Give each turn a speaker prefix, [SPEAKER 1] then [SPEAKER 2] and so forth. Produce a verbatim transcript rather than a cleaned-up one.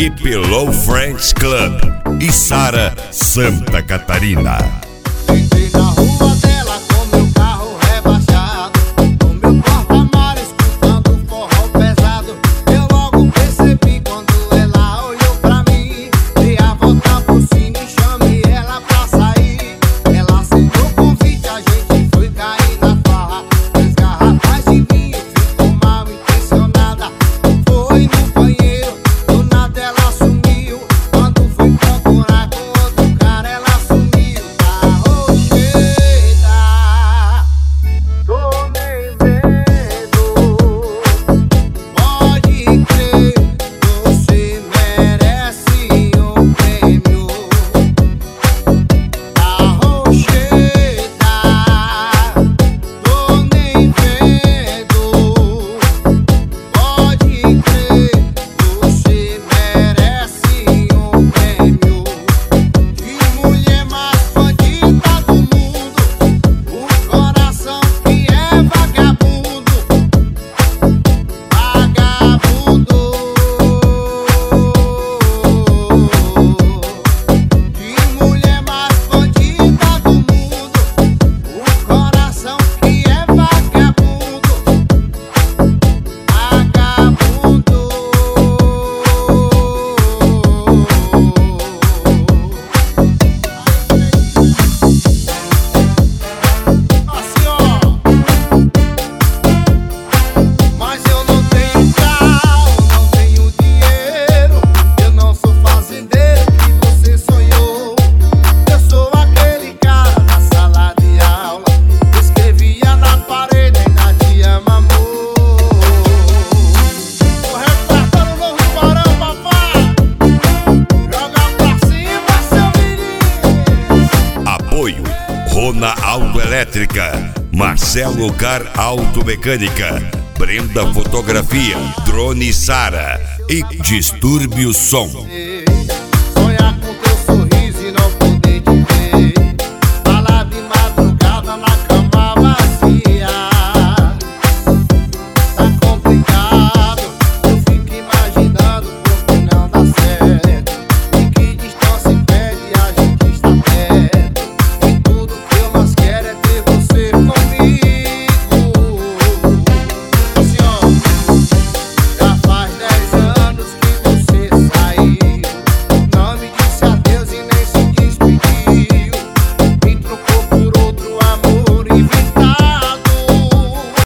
[SPEAKER 1] Equipe Low Friends Club e Sara, Santa Catarina.
[SPEAKER 2] Entrei na rua dela com meu carro rebaixado, com meu porta-malas escutando forró pesado. Eu logo percebi quando ela olhou pra mim. Dei a volta por cima e chamei ela pra sair. Ela aceitou o convite, a gente foi cair na farra. Três garrafas de vinho, ficou mal intencionada. Foi no banheiro, do nada ela sumiu. Quando fui procurar com outro cara, ela sumiu. Tá rocheda, tô nem vendo. Pode crer, você merece um prêmio. Tá rocheda, tô nem vendo. Pode crer, você merece um prêmio. Que mulher mais bandida do mundo, o coração que é vagabundo, vagabundo. Que mulher mais bandida do mundo, o coração que é vagabundo, vagabundo. Assim, ó. Mas eu não tenho carro, não tenho dinheiro. Eu não sou fazendeiro que você sonhou. Eu sou aquele cara da sala de aula, escrevia na parede, ainda te amo, amor. Tô repartando no Ribarão, papai. Joga pra cima, seu menino.
[SPEAKER 1] Apoio Rona Autoelétrica, Marcelo Car Automecânica, Brenda Fotografia, Drone Sara e Distúrbio Som.